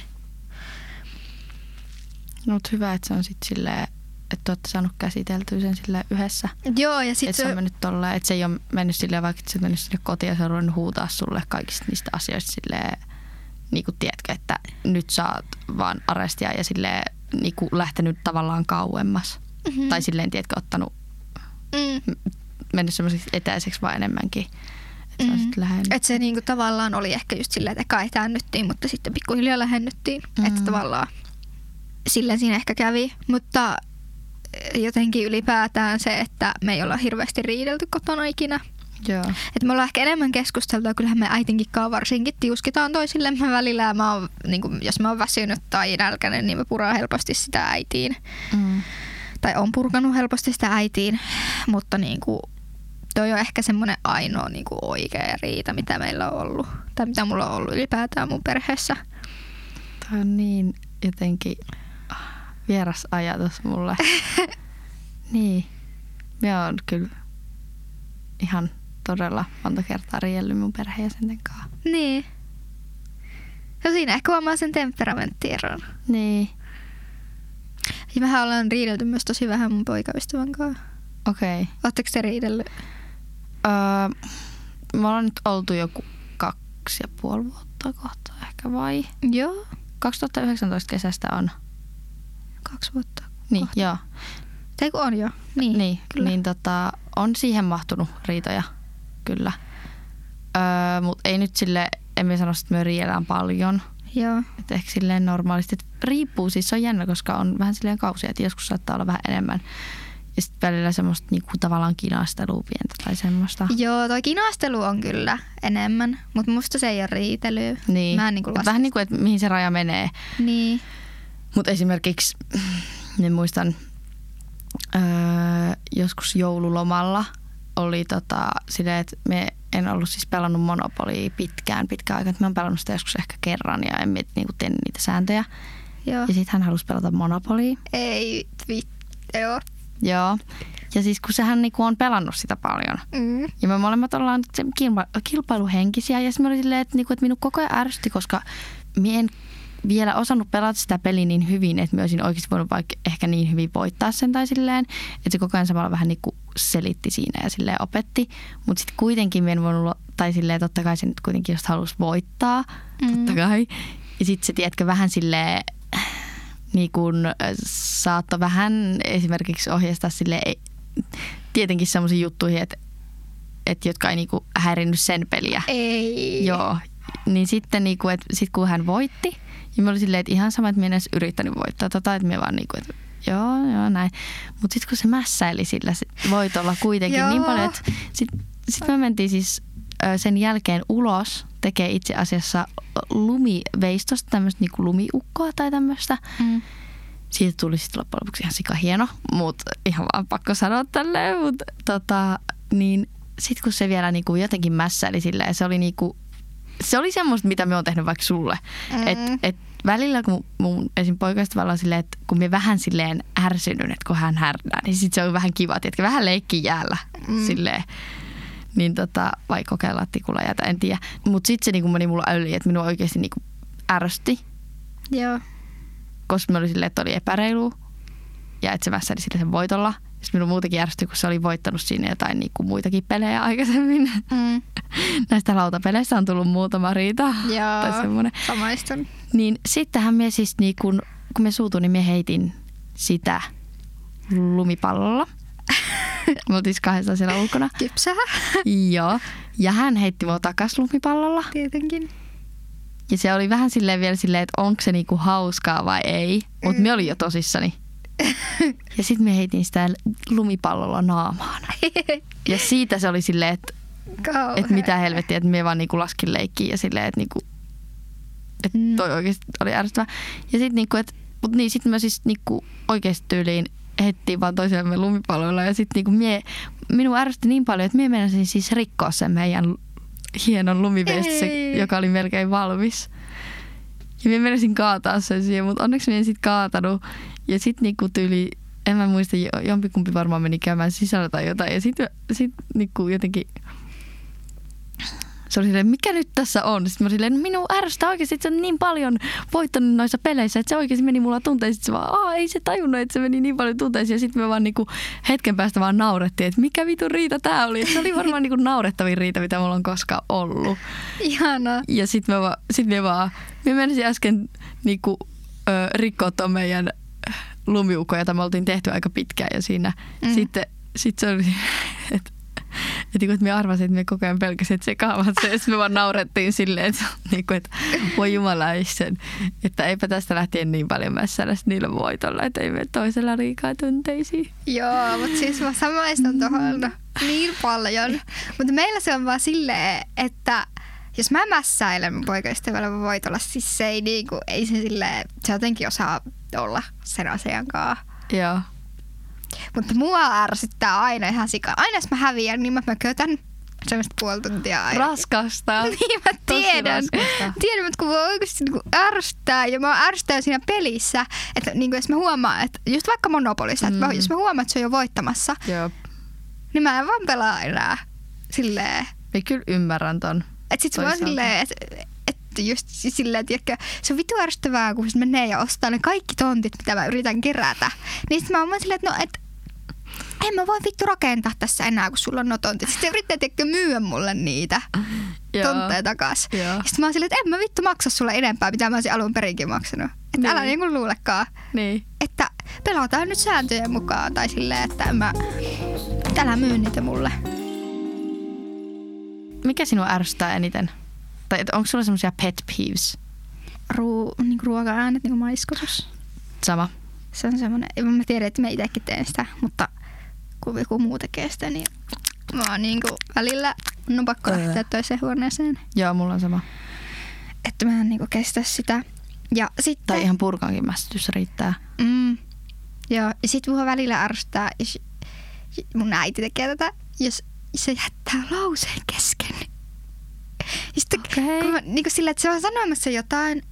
No, mutta hyvä, että se on sitten silleen, että olette saanut käsiteltyä sen silleen yhdessä. Joo, ja sitten se... se on mennyt tolleen, että se ei ole mennyt silleen, vaikka se on mennyt sinne kotiin ja se on ruvennut huutaa sulle kaikista niistä asioista silleen, niin kuin tiedätkö, että nyt saat vaan arestia ja silleen niin kuin lähtenyt tavallaan kauemmas. Mm-hmm. Tai silleen, tiedätkö, ottanut, mm. mennyt semmoiseksi etäiseksi vaan enemmänkin. Että se on sitten lähennyt. Että se niinku tavallaan oli ehkä just silleen, että eka etäännyttiin, mutta sitten pikkuhiljaa lähennyttiin. Mm. Että tavallaan silleen siinä ehkä kävi. Mutta jotenkin ylipäätään se, että me ei olla hirveästi riidelty kotona ikinä. Joo. Että me ollaan ehkä enemmän keskusteltu ja kyllähän me äitinkin kanssa varsinkin tiuskitaan toisillemme välillä. Ja mä oon, niin kuin, jos mä oon väsynyt tai nälkäinen, niin mä puraan helposti sitä äitiin. Mm. Tai on purkanut helposti sitä äitiin, mutta niin kuin, toi on ehkä semmoinen ainoa niin kuin oikea riita, mitä meillä on ollut. Tai mitä mulla on ollut ylipäätään mun perheessä. Tämä on niin jotenkin vieras ajatus mulle. Niin. Mä oon kyllä ihan todella monta kertaa riidellyt mun perheenjäsenten kanssa. Niin. Ja siinä ehkä huomaa sen temperamenttieron. Niin. Ja mehän ollaan riidelty myös tosi vähän mun poikaystävän kanssa. Okei. Okay. Ootteko te riidellyt? Öö, me ollaan nyt oltu joku kaksi ja puoli vuotta kohta ehkä vai? Joo. kaksituhattayhdeksäntoista kesästä on. Kaksi vuotta. Niin, kohta. joo. Tai kun on jo. Niin, niin, niin tota, on siihen mahtunut riitoja, kyllä. Öö, Mutta ei nyt sille, emme sano, että me riidellään paljon. Joo. Että ehkä silleen normaalisti. Et riippuu, siis se on jännä, koska on vähän silleen kausia, että joskus saattaa olla vähän enemmän. Ja sitten välillä semmoista niinku tavallaan kinastelua pientä tai semmoista. Joo, toi kinastelu on kyllä enemmän, mutta musta se ei ole riitelyä. Niin, Mä en niinku vähän niin kuin, että mihin se raja menee. Niin. Mutta esimerkiksi, niin muistan, öö, joskus joululomalla oli tota, silleen, että me en ollut siis pelannut Monopolia pitkään, pitkään aikaa. Mä oon pelannut sitä joskus ehkä kerran ja en miet, niinku tiennyt niitä sääntöjä. Joo. Ja sitten hän halusi pelata Monopolia. Ei, vittu, joo. Joo. Ja siis kun sehän niinku on pelannut sitä paljon. Mm. Ja me molemmat ollaan kilpa- kilpailuhenkisiä. Ja sitten me oli silleen, että, niinku, että minun koko ajan ärsytti, koska minä en vielä osannut pelata sitä peliä niin hyvin, että minä olisin oikeasti voinut vaikka ehkä niin hyvin voittaa sen tai silleen. Että se koko ajan samalla vähän niinku selitti siinä ja silleen opetti. Mutta sitten kuitenkin minä en voinut, tai silleen totta kai se nyt kuitenkin just halusi voittaa. Mm. Totta kai. Ja sitten se, tiedätkö, vähän silleen niin kun saattoi vähän esimerkiksi ohjeistaa silleen, tietenkin semmoisiin juttuihin, että, että jotka ei niinku häirinnyt sen peliä. Ei. Joo. Niin sitten niinku, että sit kun hän voitti, ja me oli silleen, että ihan sama, että minä en edes yrittänyt voittaa tota, että minä vaan niinku, että joo, joo, näin. Mutta sitten kun se mässäili sillä voitolla kuitenkin niin paljon, että sitten sit me mentiin siis sen jälkeen ulos tekee itse asiassa lumiveistosta, tämmöistä niinku lumiukkoa tai tämmöistä. Mm. Siitä tuli sitten loppujen lopuksi ihan sika hieno, mutta ihan vaan pakko sanoa tälleen. Mutta tota, niin sitten kun se vielä niinku jotenkin mässäili silleen, se oli niinku, se oli semmoista, mitä me on tehnyt vaikka sulle. Mm. Että et välillä kun mun esim. Poikaystävällä on silleen, että kun me vähän silleen ärsynyt, että kun hän härnää, niin sitten se on vähän kiva, että vähän leikki jäällä mm. silleen. Niin tota, vai kokeilla tikulla jäätä, en tiedä. Mutta sitten se niinku meni mulla yli, että minua oikeasti niinku ärsytti. Joo. Koska me oli silleen, että oli epäreilu. Ja että se mässäili sille sen voitolla. Sitten minua muutenkin ärsytti, kun se oli voittanut siinä jotain niinku muitakin pelejä aikaisemmin. Mm. Näistä lautapeleistä on tullut muutama riita. Joo, tai semmoinen. Samaistun. Niin sittenhän me siis, niinku, kun me suutuin, niin me heitin sitä lumipallolla. Me oltiin kahdestaan siellä ulkona. Kypsää. Joo. Ja hän heitti mua takas lumipallolla. Tietenkin. Ja se oli vähän silleen vielä silleen, että onko se niinku hauskaa vai ei. Mutta mm. me olin jo tosissani. Ja sitten me heitin sitä lumipallolla naamaan. Ja siitä se oli silleen, että et mitä helvettiä, että me vaan niinku laskin leikkiin ja silleen, että niinku, et toi oikeasti oli ärsyttävää. Ja sitten niinku, että mut niin, sitten me siis niinku oikeasti tyyliin heittiin vaan toisillemme lumipalloilla ja sitten niinku mie, minun ärsytti niin paljon, että minä menisin siis rikkoa sen meidän hienon lumivessi, joka oli melkein valmis. Ja minä menisin kaataa sen siihen, mutta onneksi minä en sitten kaatanut. Ja sitten niinku tyyli, en mä muista, jompikumpi varmaan meni käymään sisällä tai jotain. Ja sitten sit niinku jotenkin, se oli silleen, mikä nyt tässä on? Sitten mä olin silleen, minun ärsyttää oikeasti, että se on niin paljon voittanut noissa peleissä, että se oikeasti meni mulla tunteisiin. Sitten se vaan, Aa, ei se tajunnut, että se meni niin paljon tunteisiin. Ja sitten me vaan niinku hetken päästä vaan naurettiin, että mikä vitun riita tää oli. Et se oli varmaan niinku naurettavin riita, mitä mulla on koskaan ollut. Ihanaa. Ja sitten me, va, sit me vaan, me menisin äsken niinku, ö, rikkoa tuon meidän lumiukko, jota me oltiin tehty aika pitkään jo siinä. Mm. Sitten sit se oli, että Että kun me arvasin, että me koko ajan pelkäsin, että se kaavat se. Sitten me vaan naurettiin silleen, että, niin että voi jumalaisen, että eipä tästä lähtien niin paljon mässällä niillä voitolla, että ei mene toisella liikaa tunteisiin. Joo, mutta siis mä samaistun tuohon niin paljon. Mutta meillä se on vaan silleen, että jos mä mässäilen mun poikaystävällä voitolla, siis se ei, niinku, ei se silleen, se jotenkin osaa olla sen asian kanssa. Joo. Mutta mua ärsyttää aina ihan sikaa. Aina jos mä häviän, niin mä mökötän semmoista puoli tuntia aina. Raskasta. Niin mä tiedän. Tiedän, mutta kun mua oikeasti niin ärsyttää ja mä ärsyttää siinä pelissä, että niin jos mä huomaan, että just vaikka Monopolissa, että mm. jos mä huomaan, että se on jo voittamassa, Joo. niin mä en vaan pelaa enää silleen. Mä kyllä ymmärrän ton. Että sit se vaan silleen, että et just silleen, tiedätkö, se on vittu ärsyttävää, kun se menee ja ostaa ne kaikki tontit, mitä mä yritän kerätä. Niin sit mä oon silleen, että no, et en mä voi vittu rakentaa tässä enää, kun sulla on no tontit. Sitten se yrittää, tiedätkö, myyä mulle niitä tontteja takas. Joo. Sitten mä oon silleen, että en mä vittu maksa sulle enempää, mitä mä olisin alun perinkin maksanut. Että niin. Älä niin kuin luulekaan. Niin. Että pelataan nyt sääntöjen mukaan. Tai silleen, että en mä, älä myy niitä mulle. Mikä sinua ärsyttää eniten? Tai onko sulla semmoisia pet peeves? Ruu, niin ruoka-äänet, niin kuin maiskutus. Sama. Se on semmoinen, mä tiedän, että mä itsekin teen sitä, mutta kun joku muu tekee sitä, niin mä oon niin kuin välillä, no pakko lähteä toiseen huoneeseen. Joo, mulla on sama. Että mä en niin kuin kestä sitä. Ja sitten, tai ihan purkankin mässytys riittää. Mm, joo, ja sit mua välillä ärsyttää, jos mun äiti tekee tätä, jos se jättää lauseen kesken. Ja sitten okay. kun mä, niin kuin sillä, että se on sanomassa jotain,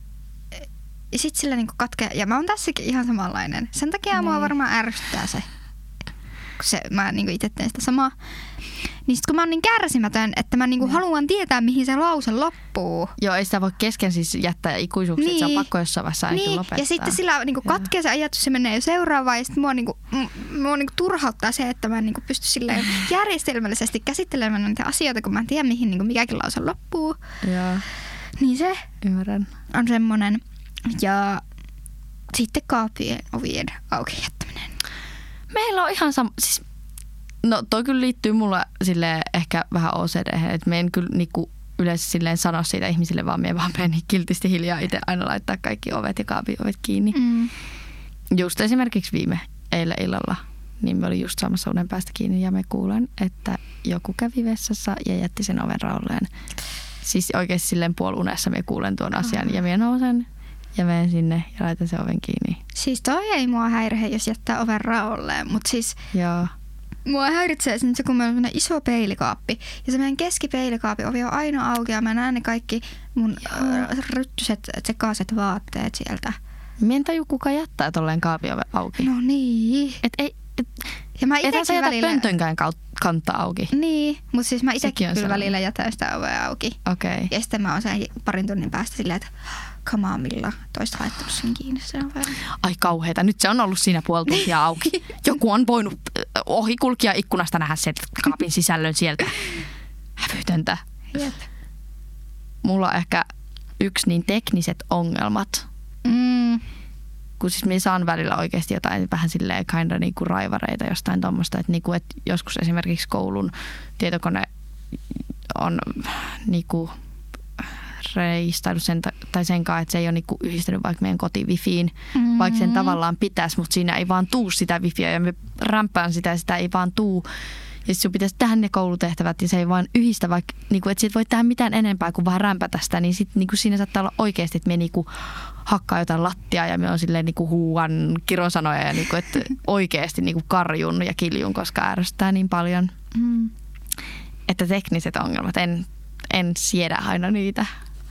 ja sit sillä niin kuin katkee, ja mä oon tässäkin ihan samanlainen. Sen takia niin. Mua varmaan ärsyttää se, kun se, mä niin kuin itse teen sitä samaa. Niin sit kun mä oon niin kärsimätön, että mä niin kuin haluan tietää, mihin se lause loppuu. Joo, ei sitä voi kesken siis jättää ikuisuuksi, niin. Se on pakko jossain vaiheessa ainakin niin. Lopettaa. Ja sitten sillä niin kuin katkee se ajatus, se menee jo seuraavaan, ja sitten mua, niin kuin, mua niin kuin turhauttaa se, että mä en niin kuin pysty silleen järjestelmällisesti käsittelemään niitä asioita, kun mä en tiedä, mihin niin kuin mikäkin lause loppuu. Joo. Niin se Ymmärrän. On semmoinen. Ja sitten kaapien ovien auki jättäminen. Meillä on ihan sama, siis no toi kyllä liittyy mulla silleen ehkä vähän O C D, että me en kyllä niinku yleensä silleen sano siitä ihmisille, vaan me vaan menen kiltisti hiljaa itse aina laittaa kaikki ovet ja kaapin ovet kiinni. Mm. Just esimerkiksi viime eilen illalla, niin me oli just samassa unen päästä kiinni ja me kuulen, että joku kävi vessassa ja jätti sen oven raolleen. Siis oikeasti silleen puolunessa me kuulen tuon asian Aha. ja me nousen ja menen sinne ja laitan sen oven kiinni. Siis toi ei mua häirihe, jos jättää oven raolleen, mutta siis Joo. mua häiritsee se, kun meillä on iso peilikaappi ja se meidän keskipeilikaapin ovi on aina auki ja mä näen ne kaikki mun äh, ryttyset, sekaiset vaatteet sieltä. Mä en taju, kuka jättää tolleen kaapin oven auki. No niin. Et ei... Et, ja mä ethän sä jätä välillä pöntönkään kantta auki. Niin, mutta siis mä itsekin kyllä sellainen. välillä jätän sitä ovea auki. Okei. Okay. Ja sitten mä oon sen parin tunnin päästä silleen, että kamaa millä toista laittanut sen kiinni sen oveen. Ai kauheeta, nyt se on ollut siinä puoli tuntia auki. Joku on voinut ohikulkia ikkunasta nähdä sen kaapin sisällön sieltä. Hävytöntä. Jep. Mulla on ehkä yksi niin tekniset ongelmat. Mm. Kun siis minä saan välillä oikeasti jotain vähän silleen kinda niinku raivareita jostain tommoista, että niinku, et joskus esimerkiksi koulun tietokone on niinku reistailu sen, tai senkaan, että se ei ole niinku yhdistynyt vaikka meidän kotiwifiin, mm-hmm. vaikka sen tavallaan pitäisi, mutta siinä ei vaan tuu sitä wifiä ja me rämpään sitä ja sitä ei vaan tuu. Ja sitten sun pitäisi tehdä ne koulutehtävät ja se ei vaan yhdistä, vaikka niinku, että sit voi tehdä mitään enempää kuin vaan rämpätä sitä, niin sit niinku siinä saattaa olla oikeasti, että me niinku hakkaa jotain lattiaa ja me on silleen niinku huuan kirosanoja ja niinku, että oikeasti niinku karjun ja kiljun, koska ärsyttää niin paljon. Mm. Että tekniset ongelmat, en, en siedä aina niitä.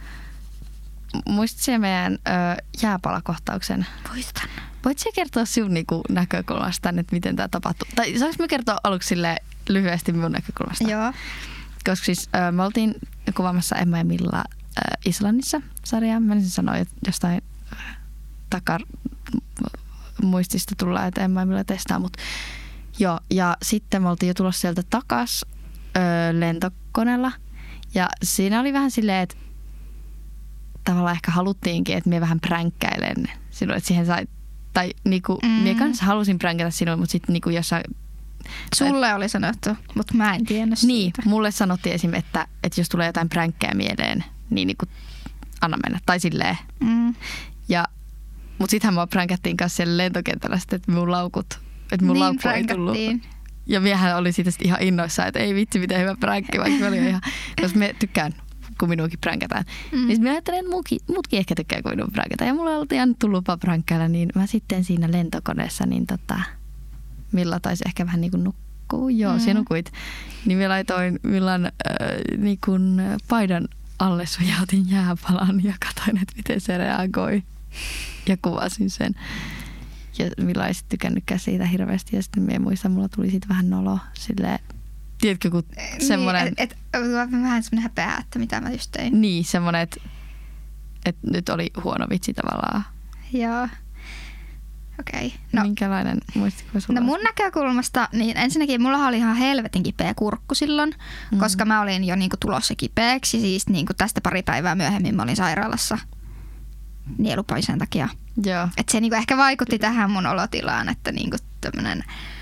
Muistatko se meidän ö, jääpalakohtauksen? Muistan. Voitko sä kertoa sinun niinku, näkökulmasta, että miten tämä tapahtuu? Tai saanko mä kertoa aluksi lyhyesti minun näkökulmasta? Joo. Koska siis ö, me oltiin kuvaamassa Emma ja Milla ö, Islannissa sarjaa. Mä ensin sanoa jostain takar muistista tulla, että Emma ja Milla testaa, mutta joo. Ja sitten me oltiin jo tulossa sieltä takas ö, lentokoneella. Ja siinä oli vähän silleen, että tavallaan ehkä haluttiinkin, että minä vähän pränkkäilen sinua, että siihen sai, tai niinku, mm. minä kanssa halusin pränkätä sinua, mutta sitten niinku jossain... Sulle oli sanottu, mutta mä en tiennyt siitä. Niin, mulle sanottiin esim. Että, että jos tulee jotain pränkkää mieleen, niin niinku, anna mennä, tai silleen. Mm. Ja, mutta sittenhän mua pränkättiin kanssa siellä lentokentällä sitten, että minun laukut, että minun niin, laukku ei tullut. Ja miehän oli siitä ihan innoissaan, että ei vitsi, miten hyvä pränkki, vaikka me oli ihan, koska me tykkään, kun minuakin pränkätään. Mm. Niin mä ajattelen, että muutkin, muutkin ehkä tykkää, kun minua pränkätään. Ja mulla oltiin annettu lupa pränkkäillä, niin mä sitten siinä lentokoneessa, niin tota, Milla taisi ehkä vähän niin kuin nukkuu. Joo, mm. siinä nukuit. Niin mä laitoin Millan äh, niin kuin paidan alle sujautin jääpalan ja katsoin, että miten se reagoi. Ja kuvasin sen. Ja Milla ei sitten tykännytkään siitä hirveästi. Ja sitten minä muistan, mulla tuli siitä vähän nolo silleen. Tiedätkö, kun semmoinen... Niin, että et, vähän semmoinen häpeä, että mitä mä just tein. Niin, semmoinen, että et nyt oli huono vitsi tavallaan. Joo. Okei. Okay. No, minkälainen, muistitko sulla? No mun näkökulmasta, niin ensinnäkin mulla oli ihan helvetin kipeä kurkku silloin, mm. koska mä olin jo niinku tulossa kipeäksi. Siis niinku tästä pari päivää myöhemmin mä olin sairaalassa nielupoisen takia. Joo. Et se niinku ehkä vaikutti tähän mun olotilaan, että niinku tämmönen...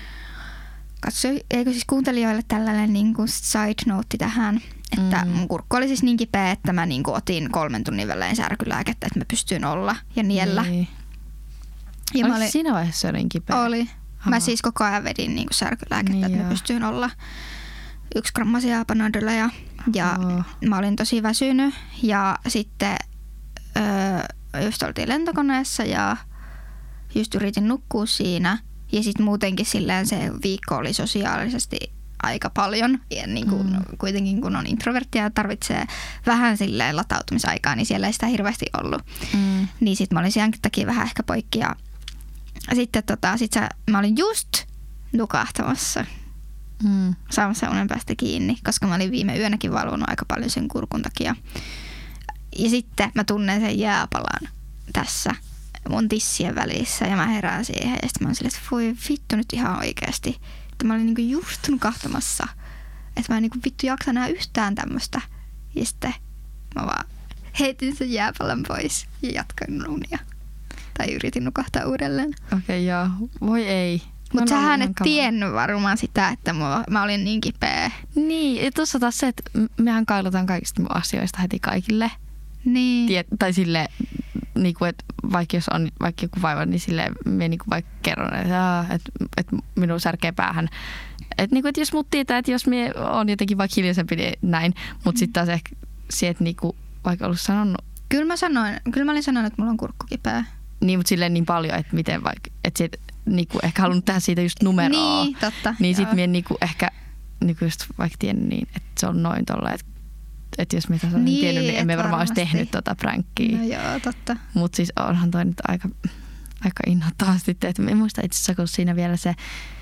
Katso, eikö siis kuuntelijoille tällainen niin kuin side note tähän, että mm. mun kurkku oli siis niin kipeä, että mä niin kuin otin kolmen tunnin välein särkylääkettä, että mä pystyin olla ja niellä. Niin. Ja Oliko olin, siinä vaiheessa niin kipeä? Oli. Aha. Mä siis koko ajan vedin niin kuin särkylääkettä, niin että joo. Mä pystyin olla yksi grammasia Panadolia ja oh. Mä olin tosi väsynyt ja sitten öö, just oltiin lentokoneessa ja just yritin nukkua siinä. Ja sitten muutenkin silleen se viikko oli sosiaalisesti aika paljon. Ja niin kuin, mm. kuitenkin kun on introverttia ja tarvitsee vähän silleen latautumisaikaa, niin siellä ei sitä hirveästi ollut. Mm. Niin sitten mä olin sielläkin takia vähän ehkä poikki. Ja sitten tota, sit sä, mä olin just nukahtamassa mm. saamassa unen päästä kiinni, koska mä olin viime yönäkin valvonut aika paljon sen kurkun takia. Ja sitten mä tunnen sen jääpalan tässä mun tissien välissä ja mä herään siihen ja sitten mä oon silleen, että voi vittu nyt ihan oikeasti. Että mä olin niinku just nukahtamassa. Että mä en niinku vittu jaksa enää yhtään tämmöstä. Ja sitten mä vaan heitin sen jääpallon pois ja jatkoin unia. Tai yritin nukahtaa uudelleen. Okei, okay, joo. Voi ei. Mutta sähän et tiennyt varmaan sitä, että mä, mä olin niin kipeä. Niin, ja tuossa taas se, että mehän kailutaan kaikista mun asioista heti kaikille. Niin. Tiet, tai silleen, niinku, että vaikka jos on vaikka joku vaiva, niin silleen minä niinku vaikka kerron, että, että, että minun särkee päähän. Että niinku, et jos mut tietää, että jos minä on jotenkin vaikka hiljaisempi, niin näin. Mutta mm. sitten taas ehkä se, että niinku, vaikka ollut sanonut. Kyllä mä sanoin, kyllä mä olin sanonut, että mulla on kurkku kipeä. Niin, mutta silleen niin paljon, että miten vaikka, että sit, niinku, ehkä halunnut tehdä siitä just numeroa. Niin, totta. Niin sitten minä niinku, ehkä niinku just vaikka tiennyt niin, että se on noin tolla, että että jos mitä niin, tiennyt, niin emme varmaan olisi tehnyt tota pränkkiä. No joo, totta. Mutta siis onhan toi nyt aika, aika innoittavasti tehty. En muista itse asiassa, kun siinä vielä se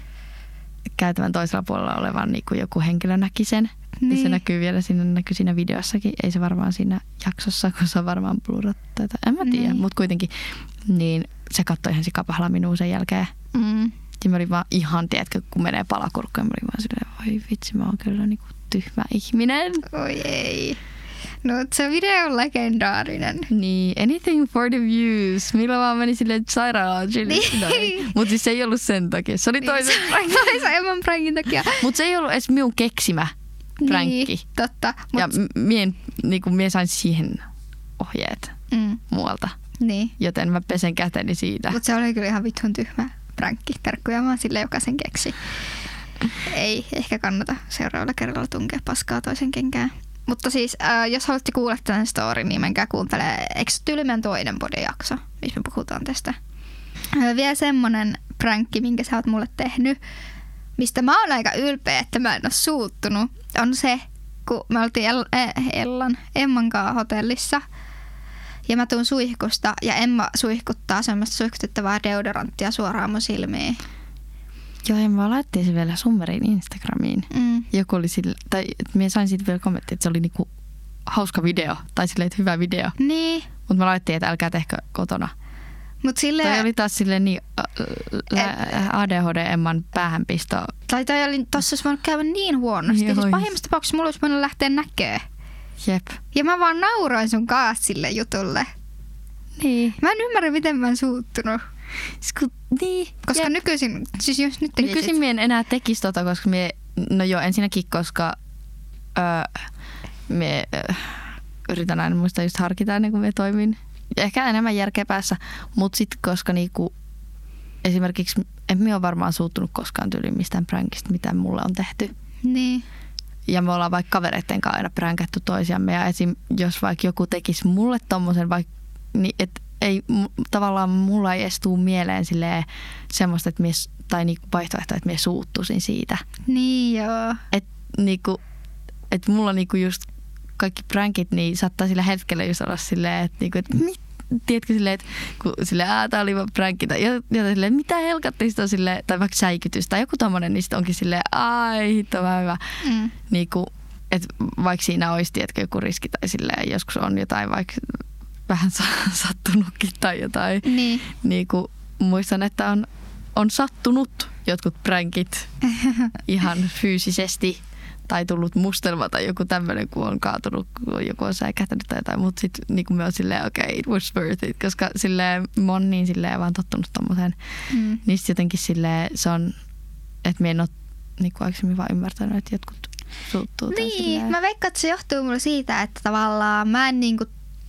käytävän toisella puolella olevan niin kuin joku henkilö näki sen. Niin. Ja se näkyy vielä siinä, näkyy siinä videossakin. Ei se varmaan siinä jaksossa, kun se on varmaan blurrattu. En mä tiedä, niin. Mutta kuitenkin. Niin se katsoi ihan sikapahalla minua sen jälkeen. Mm. Ja mä olin vaan ihan, tiedätkö, kun menee palakurkku. Ja mä olin vaan silleen, voi vitsi, mä oon kyllä niinku tyhmä ihminen. Oi ei. No se video on legendaarinen. Niin, anything for the views. Millä vaan meni silleen sairaalaan. Niin. Mutta siis se ei ollut sen takia. Se oli niin, toisen prankin. Toisen Emman prankin takia. Mutta se ei ollut edes minun keksimä prankki. Niin, totta. Mut... Ja mie, niinku, mie sain siihen ohjeet mm. muualta. Niin. Joten mä pesen käteni siitä. Mutta se oli kyllä ihan vitun tyhmä prankki. Terkkuja vaan sille, joka sen keksi. Ei ehkä kannata seuraavalla kerralla tunkea paskaa toisen kenkään. Mutta siis, äh, jos haluatte kuulla tämän storin, niin menkää kuuntelemaan. Eikö se tyyli meidän toinen podijakso, missä me puhutaan tästä? Äh, vielä semmonen prankki, minkä sä oot mulle tehnyt, mistä mä oon aika ylpeä, että mä en ole suuttunut, on se, kun me oltiin El- Ellan, Emman kanssa hotellissa. Ja mä tuun suihkusta ja Emma suihkuttaa semmoista suihkutettavaa deodoranttia suoraan mun silmiin. Joo, Emma laittoi se vielä Summerin Instagramiin. Mm. Joku oli sille, tai minä sain siitä vielä kommentti, että se oli niinku hauska video. Tai silleen, että hyvä video. Niin. Mutta mä laittiin, että älkää tehkö kotona. Mut silleen, toi oli taas silleen niin A D H D Emman päähänpisto. Tai toi oli, tossa olisi voinut käydä niin huonosti. Siis pahimmassa tapauksessa mulla olisi voinut lähteä näkee. Jep. Ja mä vaan nauroin sun kanssa sille jutulle. Niin. Mä en ymmärrä, miten mä en suuttunut. Sku, niin. Koska Jep. nykyisin, siis jos nyt tekisit. Nykyisin mie en enää tekisi tota, koska mie, no joo ensinnäkin, koska öö, mie öö, yritän aina muista just harkita ennen kuin mie toimin. Ja ehkä enemmän järkeä päässä, mutta sitten koska niinku, esimerkiksi en mie ole varmaan suuttunut koskaan tyyliin mistään prankista, mitä mulle on tehty. Niin. Ja me ollaan vaikka kavereitten kanssa aina pränkätty toisiamme. Ja esim. Jos vaikka joku tekisi mulle tommosen, vaikka, niin et ei, tavallaan mulla ei edes tuu mieleen silleen semmoista, että mie, tai niinku vaihtoehto, että mie suuttuisin siitä. Niin joo. Että niinku, et mulla niinku just kaikki prankit, niin saattaa sillä hetkellä just olla silleen, että niinku, et mit, tiedätkö silleen, että kun silleen, aah, tää oli vaan prankki, tai jotain silleen, mitä helkattista on silleen, tai vaikka säikytys, tai joku tommonen, niin sit onkin silleen, ai hitto, vähän hyvä. Mm. Niinku, että vaikka siinä olisi, tiedätkö, joku riski, tai silleen, joskus on jotain vaikka vähän sattunutkin tai jotain. Niin. Niinku, muistan, että on, on sattunut jotkut prankit ihan fyysisesti. Tai tullut mustelma tai joku tämmöinen, kun on kaatunut, kun joku on säikähtänyt tai jotain. Mutta sitten niin me on silleen, okei, okay, it was worth it. Koska silleen, mä oon niin silleen vaan tottunut tommoseen. Mm. Niin sitten jotenkin silleen se on, että mä en ole niin kuin aikaisemmin vaan ymmärtänyt, että jotkut suuttuu. Niin, mä veikkaan, että se johtuu mulle siitä, että tavallaan mä en, niin kuin,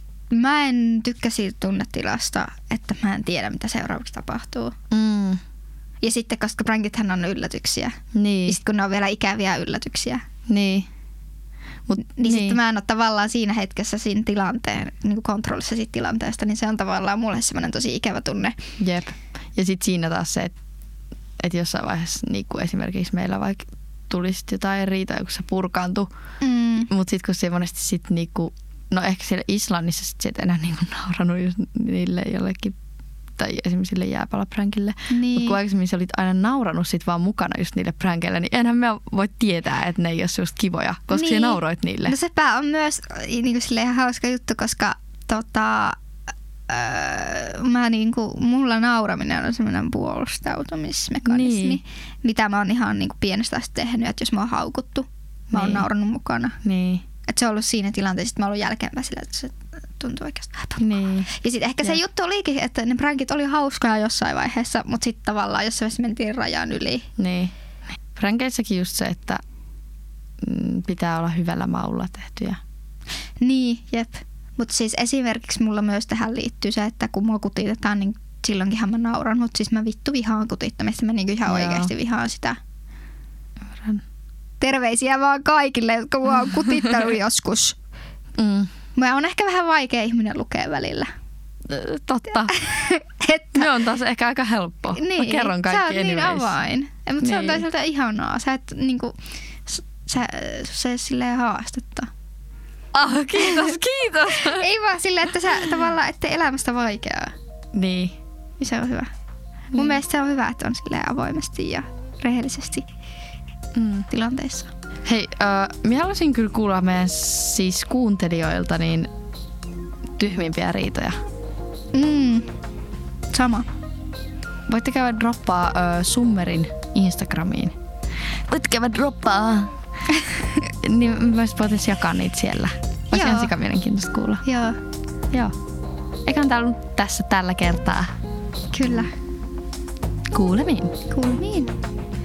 mä en tykkää siitä tunnetilasta, että mä en tiedä, mitä seuraavaksi tapahtuu. Mm. Ja sitten, koska prankithan on yllätyksiä. Niin. Ja sitten kun ne on vielä ikäviä yllätyksiä. Niin. Mut, niin, niin sitten mä en ole tavallaan siinä hetkessä siinä tilanteen, niin kuin kontrollissa siitä tilanteesta, niin se on tavallaan mulle semmoinen tosi ikävä tunne. Jep. Ja sitten siinä taas se, että et jossain vaiheessa niin kuin esimerkiksi meillä vaikka tulisi jotain riitoja, kun se purkaantui. Mm. Mutta sitten kun se monesti sitten niinku, no ehkä siellä Islannissa sitten et enää niinku nauranut just niille jollekin tai esimerkiksi sille jääpalapränkille. Niin. Mutta kun aikaisemmin sä olit aina nauranut sit vaan mukana just niille pränkeille, niin enhän me voi tietää, että ne ei ole just kivoja, koska niin. Sä nauroit niille. No sepä on myös niin ihan hauska juttu, koska tota, öö, mä niinku, mulla nauraminen on semmoinen puolustautumismekanismi, niin. Mitä mä oon ihan niinku pienestä asti tehnyt, että jos mä oon haukuttu, mä oon niin. naurannut mukana. Niin. Että se on ollut siinä tilanteessa, että mä oon ollut jälkeenpäin sillä, että se tuntuu oikeastaan. Niin. Ja sitten ehkä se ja. juttu olikin, että ne prankit oli hauskoja jossain vaiheessa, mutta sitten tavallaan jossain vaiheessa mentiin rajan yli. Niin. Prankeissakin just se, että pitää olla hyvällä maulla tehtyjä. Niin, jep. Mutta siis esimerkiksi mulla myös tähän liittyy se, että kun mua kutitetaan, niin silloinkinhan mä nauran, mutta siis mä vittu vihaan kutittamista. Mä niinku ihan Joo. oikeasti vihaan sitä. Ymmärrän. Terveisiä vaan kaikille, jotka mua on kutittanut joskus. Mm. Mä on ehkä vähän vaikea ihminen lukea välillä. Totta. Että, me on taas ehkä aika helppo. Niin, mä kerron kaikki sä oot niin avain. Mutta niin. Se on toisaalta ihanaa. Sä et niinku, sä, se silleen haastetta. Ah, kiitos, kiitos. Ei vaan silleen, että sä tavallaan ette elämästä vaikeaa. Niin. Ja se on hyvä. Niin. Mun mielestä se on hyvä, että on silleen avoimesti ja rehellisesti mm. tilanteissa. Hei, äh, minä haluaisin kyllä kuulla meidän siis kuuntelijoilta niin tyhmimpiä riitoja. Mm. Sama. Voitte käydä droppaa äh, Summerin Instagramiin. Voitte käydä droppaa. Niin myös voitaisiin jakaa niitä siellä. Olisi ihan sika mielenkiintoista kuulla. Joo. Joo. Eiköhän tää ollut tässä tällä kertaa. Kyllä. Kuulemiin. Kuulemiin.